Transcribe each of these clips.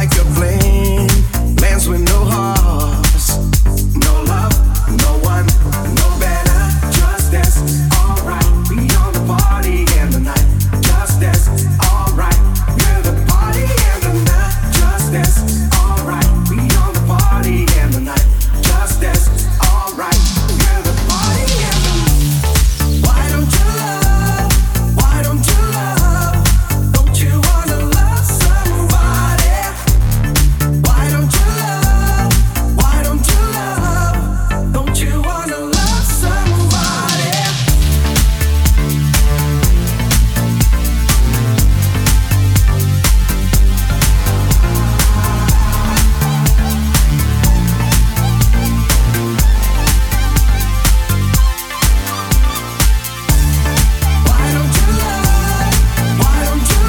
like a plane lands with no hearts. No love, no one, no better. Just dance, alright. Beyond the party and the night. Just dance, alright. We're the party and the night. Just dance, alright. Beyond the party and the night. Just dance, alright. We're the party and the night. Why don't you love? Why don't you love? Don't you wanna love somebody? Why don't you love? Why don't you love? Don't you wanna love somebody? Why don't you love? Why don't you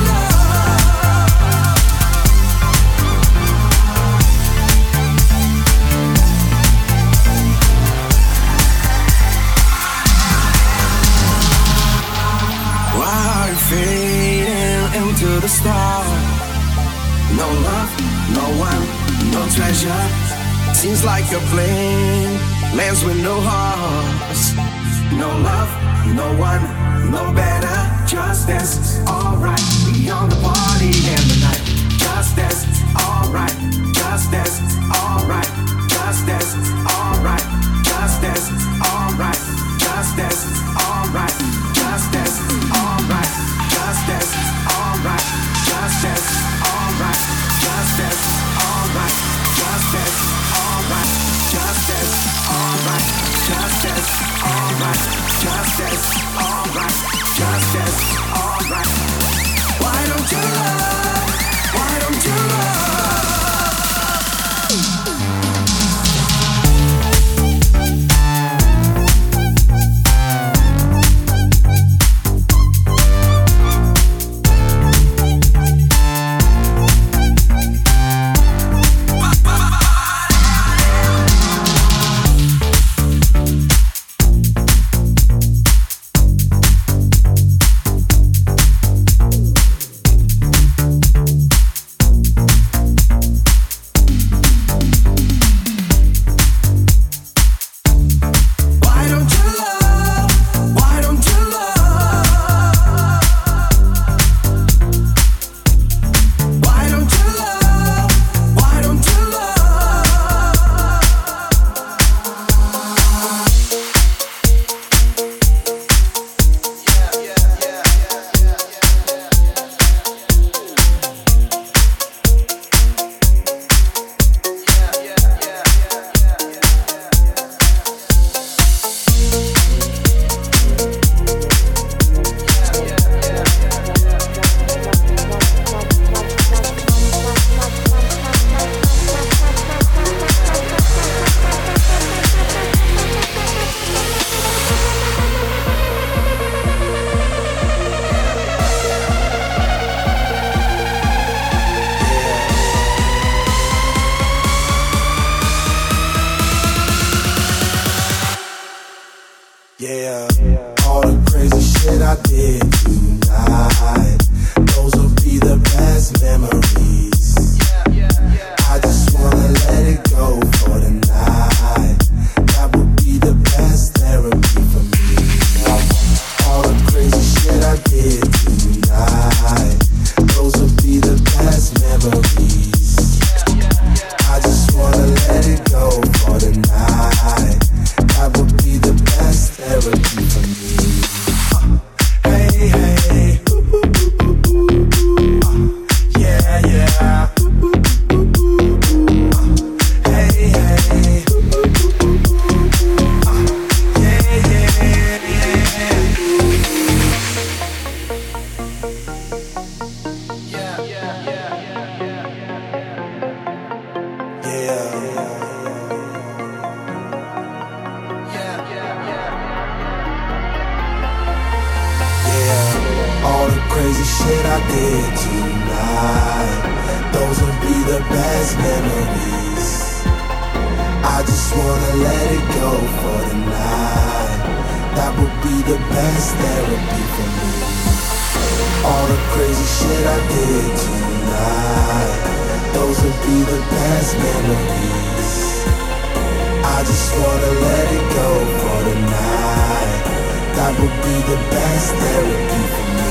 Why are you fading into the stars? No love, no one, no treasure. Seems like a plane lands with no hearts. No love, no one, no better. Just dance, alright. Beyond the party and the night. Just dance, alright. Just dance, alright. Just dance, alright. Just dance, alright. Just dance, alright. Just dance, alright. Just dance, alright. Just dance, alright. Just dance, alright. Just dance, alright. Just dance, alright. Just dance, alright. Just dance, alright. Just dance, alright. Why don't you love? Why don't you love? Why don't you love? Why don't you love? Why don't you love? Why don't you Yeah, all the crazy shit I did tonight, those will be the best memories. I just wanna let it go for the night. That would be the best therapy for me. All the crazy shit I did tonight, those will be the best memories. I just wanna let it go for the night. That would be the best therapy for me. Hey, hey, yeah, yeah. Hey, hey, yeah, yeah, all the crazy shit I did tonight, those will be the best memories. I just wanna let it go for the night. That would be the best therapy for me. All the crazy shit I did tonight, those will be the best memories. I just wanna let it go for the night. That would be the best therapy for me.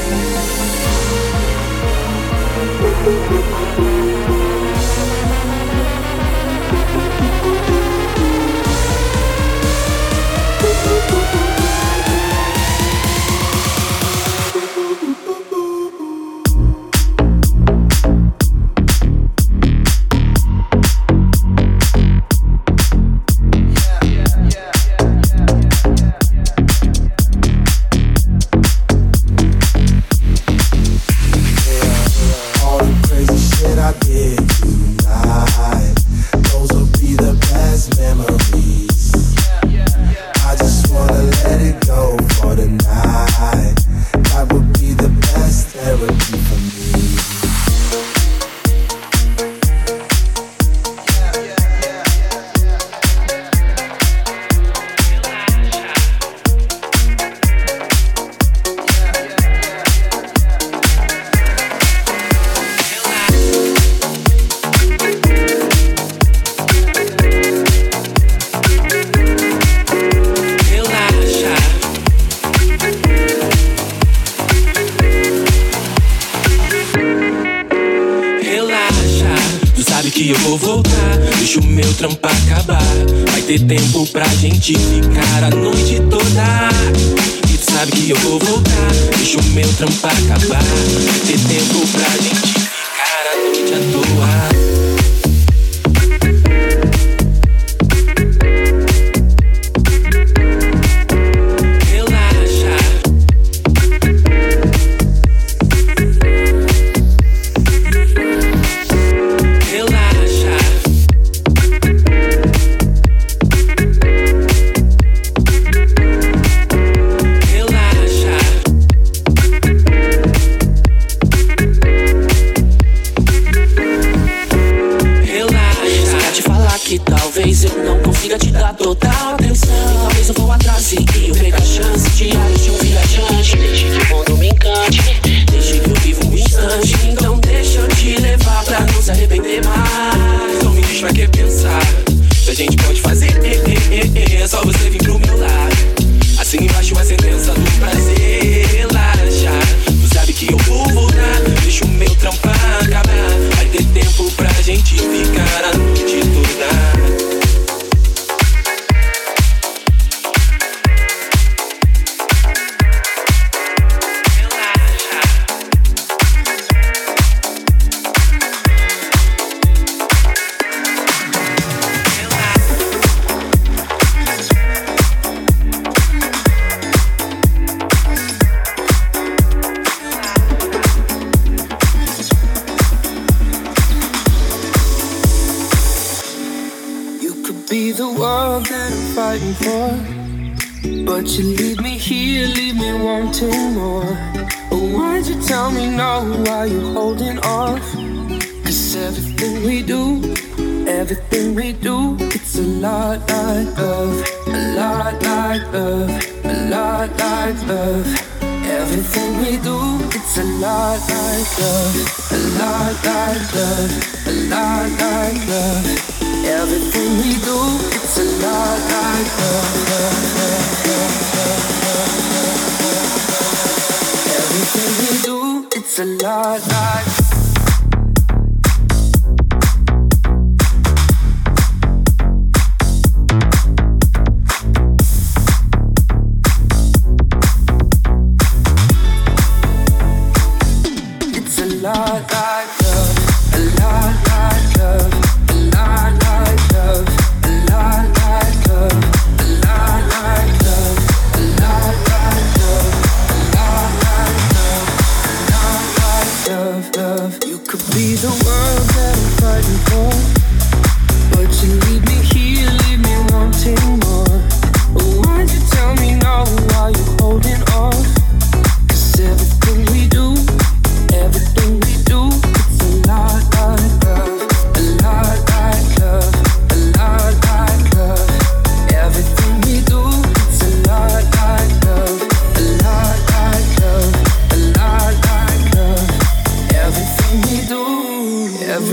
Tempo pra gente ficar a noite toda. E tu sabe que eu vou voltar. Deixa o meu trampo acabar. Vai ter tempo pra gente ficar a noite à toa.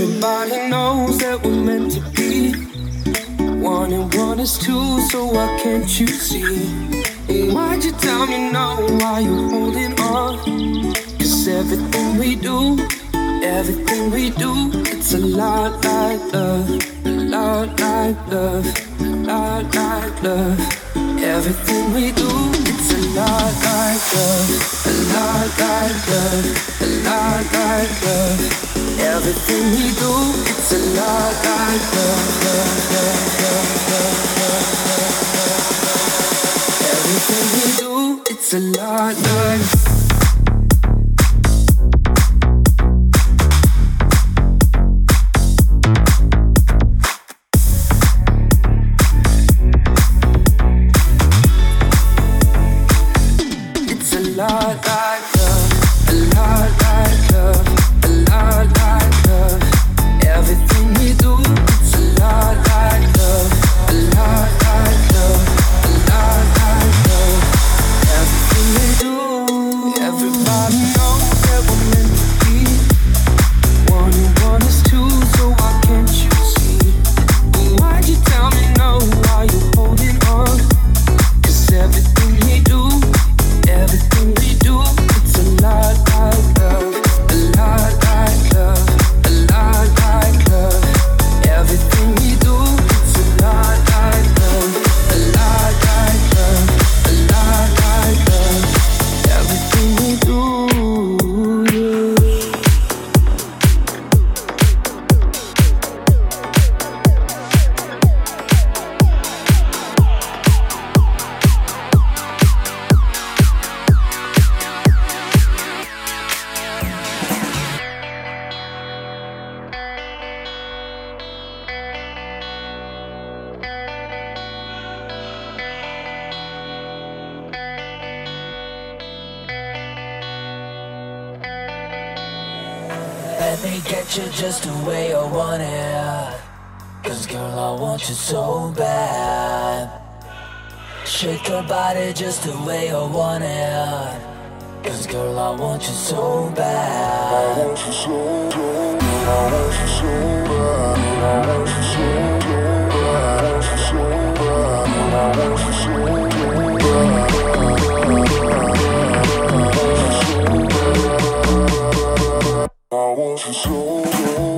Everybody knows that we're meant to be. One and one is two, so why can't you see? Why'd you tell me no? Why you holding on? 'Cause everything we do, it's a lot like love, a lot like love, a lot like love. Everything we do, it's a lot like love, a lot like love, a lot like love. Everything we do, it's a lot like love, love, love, love, love, love, love. Everything we do, it's a lot like. Let me get you just the way I want it. 'Cause girl, I want you so bad. Shake your body just the way I want it. 'Cause girl, I want you so bad. I want you so bad. I want you so bad. I want you so bad. I want you so bad. I want you so bad. I want you so bad.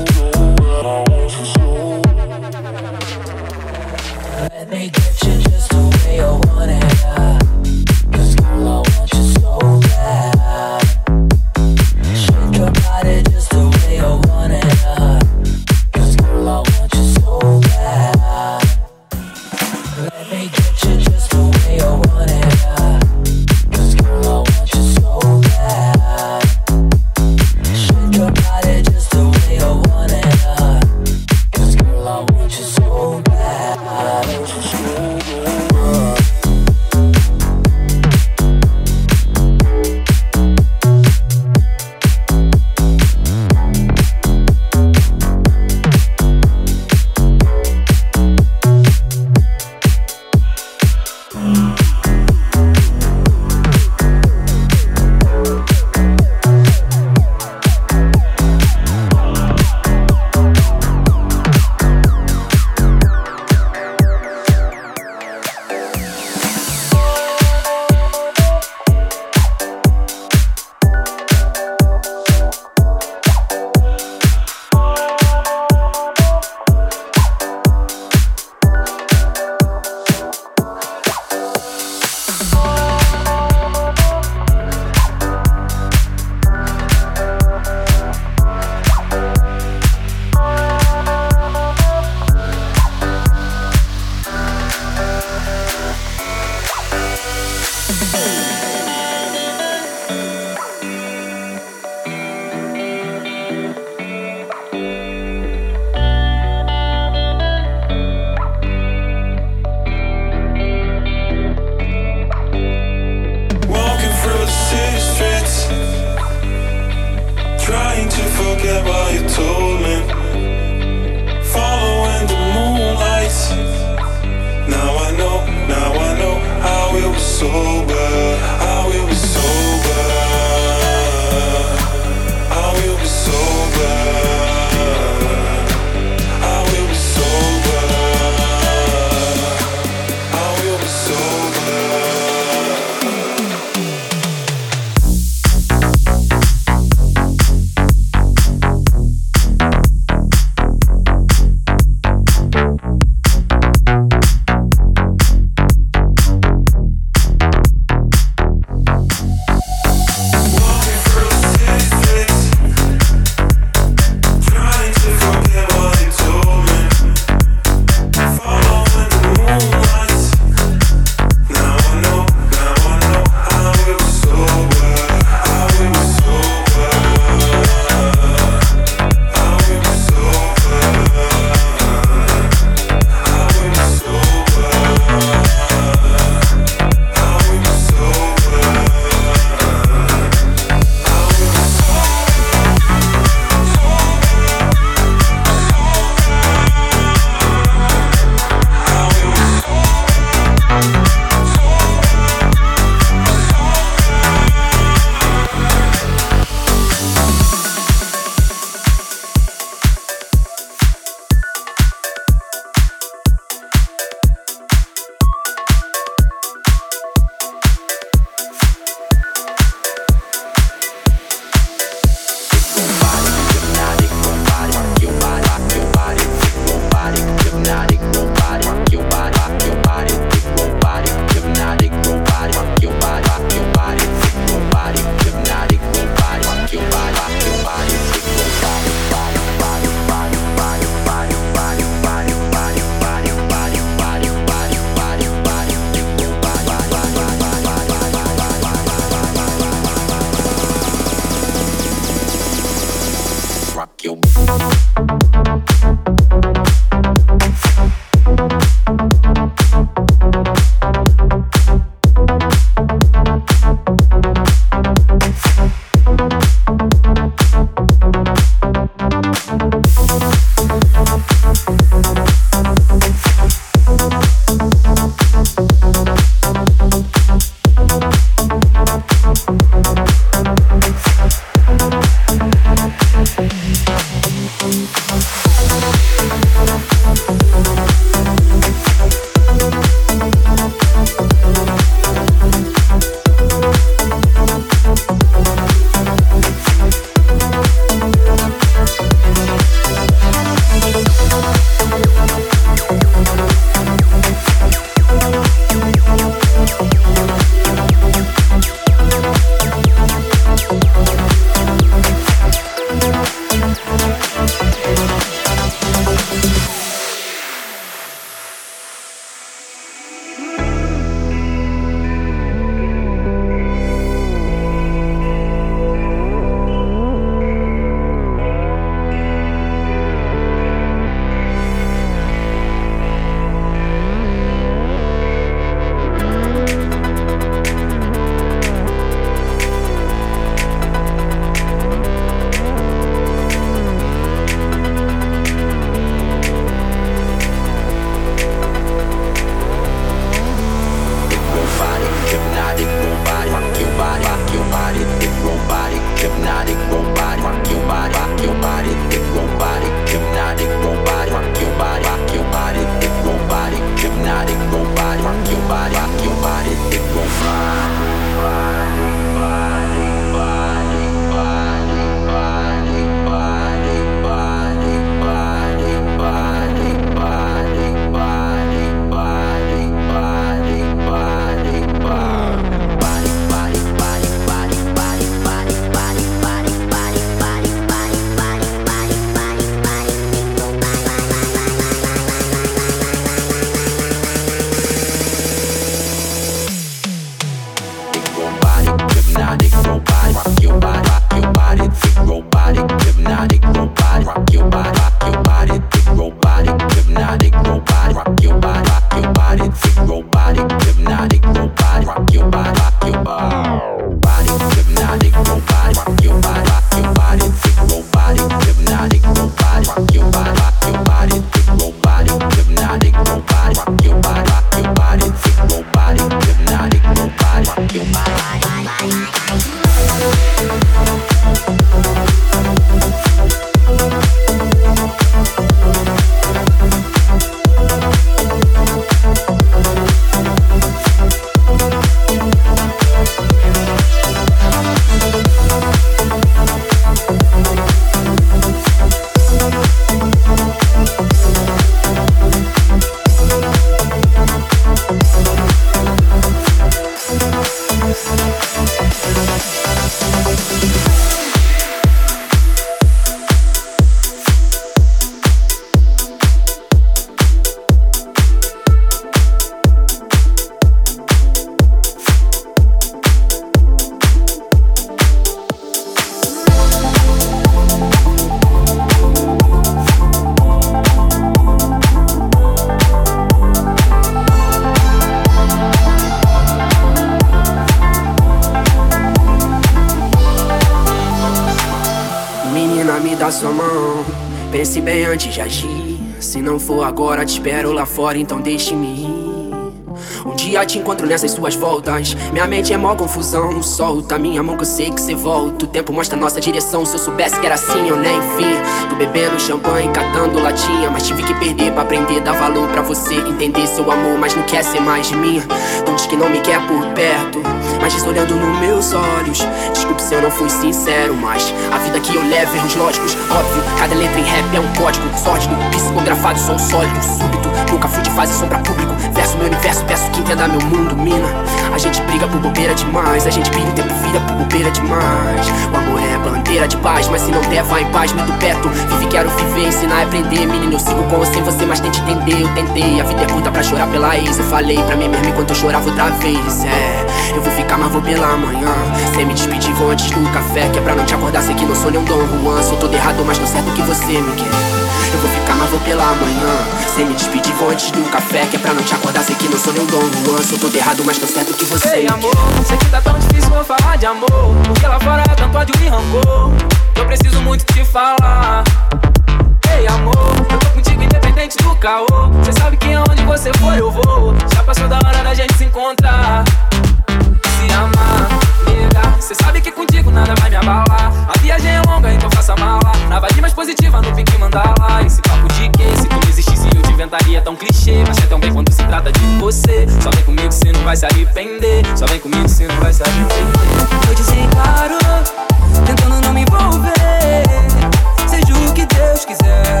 Pense bem antes de agir. Se não for agora, te espero lá fora, então deixe-me ir. Um dia te encontro nessas suas voltas. Minha mente é mó confusão, não solta minha mão que eu sei que cê volta. O tempo mostra nossa direção, se eu soubesse que era assim eu nem vi. Tô bebendo champanhe, catando latinha, mas tive que perder pra aprender, dar valor pra você entender seu amor, mas não quer ser mais de mim. Então diz que não me quer por perto, mas diz olhando nos meus olhos. Desculpe se eu não fui sincero, mas a vida que eu levo, erros lógicos, óbvio. Cada letra em rap é um código sórdido, psicografado, som sólido, súbito. Nunca fui de fase sombra público, verso meu universo, peço que entenda meu mundo, mina. A gente briga por bobeira demais, a gente pira o tempo, vira por bobeira demais. O amor é bandeira de paz, mas se não der, vai em paz, muito perto. Vive, quero viver, ensinar a aprender. Menino, eu sigo com ou sem você, mas tente entender. Eu tentei, a vida é curta pra chorar pela ex. Eu falei pra mim mesmo enquanto eu chorava outra vez. Eu vou ficar, mas vou pela manhã. Sem me despedir, vou antes do café, que é pra não te acordar, sei que não sou nem um Dom Juan. Sou todo errado, mas tô certo que você me quer. Eu vou ficar, mas vou pela manhã. Sem me despedir, vou antes do café, que é pra não te acordar, sei que não sou nem um Dom Juan. Sou todo errado, mas tô certo que você Ei, me amor, quer. sei que tá tão difícil eu falar de amor, porque lá fora tanto ódio e rancor, eu preciso muito te falar. Ei, amor, eu tô contigo independente do caô. Cê sabe que aonde você for eu vou. Já passou da hora da gente se encontrar, se amar, nega. Cê sabe que contigo nada vai me abalar. A viagem é longa, então faça mala. Na vibe mais positiva, no pique mandala. Esse papo de quê? Se tu não existisse eu te inventaria tão clichê. Mas é tão bem quando se trata de você. Só vem comigo se não vai se arrepender. Só vem comigo se não vai se arrepender. Vou dizer claro, tentando não me envolver, seja o que Deus quiser.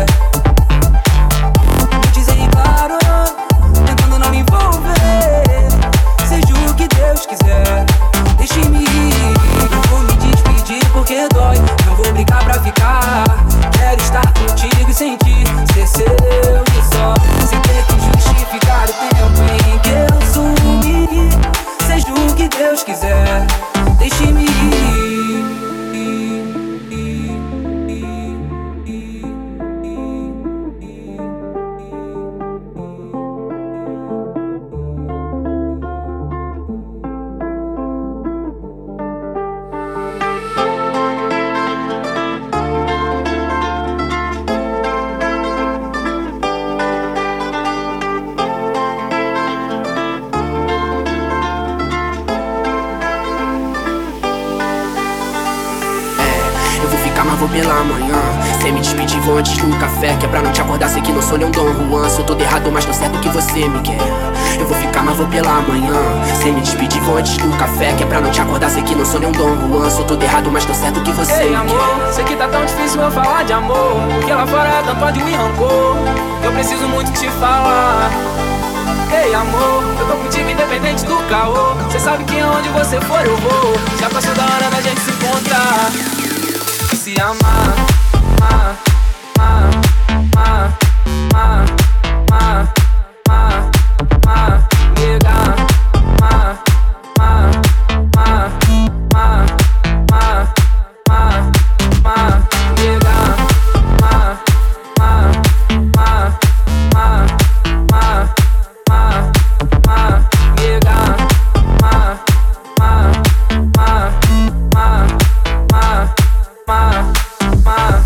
Vou dizer claro, tentando não me envolver, seja o que Deus quiser. Deixe-me ir, não vou me despedir porque dói. Não vou brigar pra ficar, quero estar contigo e sentir ser seu e só. Sem ter que justificar o tempo em que eu sumi. Seja o que Deus quiser, deixe-me ir. Mas vou pela manhã. Sem me despedir, vou antes do café, que é pra não te acordar, sei que não sou nem um Dom Juan. Sou todo errado, mas tô certo que você me quer. Eu vou ficar, mas vou pela manhã. Sem me despedir, vou antes do café, que é pra não te acordar, sei que não sou nem um Dom Juan. Sou todo errado, mas tô certo que você Ei, me amor, quer. sei que tá tão difícil eu falar de amor, porque lá fora é tanto ódio e rancor, eu preciso muito te falar. Ei, amor, eu tô contigo independente do caô. Cê sabe que aonde você for eu vou. Já passou da hora da gente se encontrar, se amar, amar, amar, amar, amar, amar, amar, amar, nega, amar, amar, amar, amar, amar, amar, amar, nega, amar, amar, amar, amar, amar, amar, amar, nega, amar, amar, amar, amar, amar, amar, amar.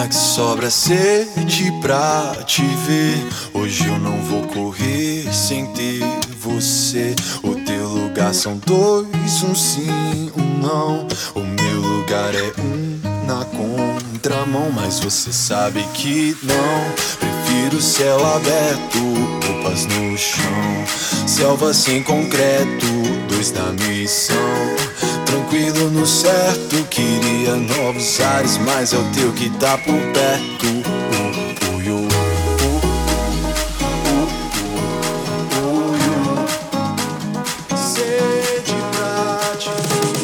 Pena que sobra sede pra te ver. Hoje eu não vou correr sem ter você. O teu lugar são dois, um sim, um não. O meu lugar é um na contramão, mas você sabe que não. Prefiro céu aberto, roupas no chão. Selva sem concreto, dois na missão. Tranquilo no certo, queria novos ares, mas é o teu que tá por perto. Sede pra te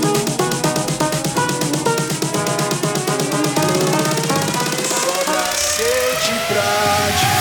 sobra sede pra te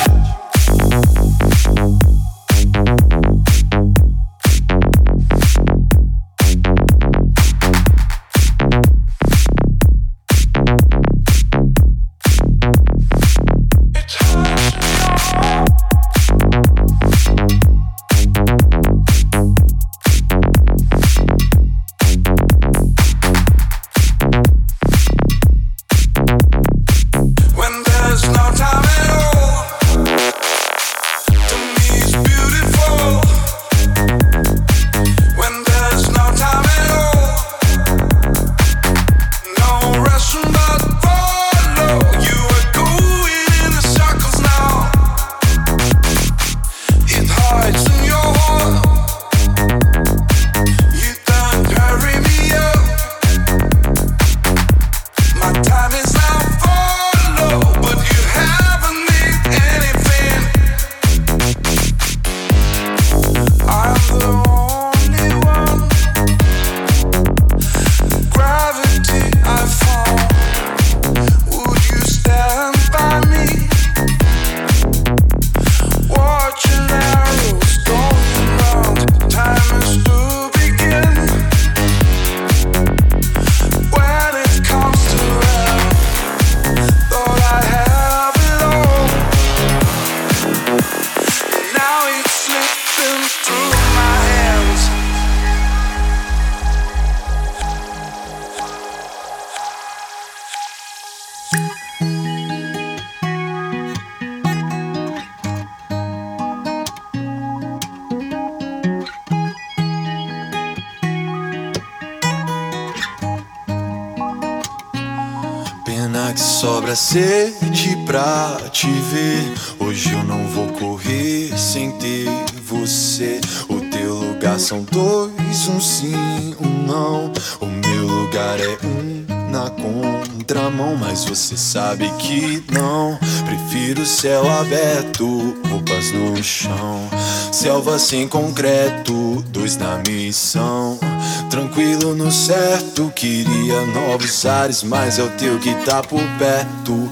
que sobra sede pra te ver. Hoje eu não vou correr sem ter você. O teu lugar são dois, um sim, um não. O meu lugar é um na contramão, mas você sabe que não. Prefiro céu aberto, roupas no chão. Selva sem concreto, dois na missão. Tranquilo no certo, queria novos ares, mas é o teu que tá por perto.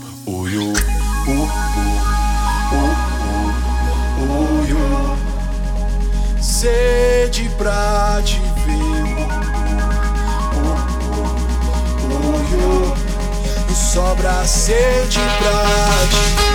Sede pra te ver. Sobra sede pra te ver.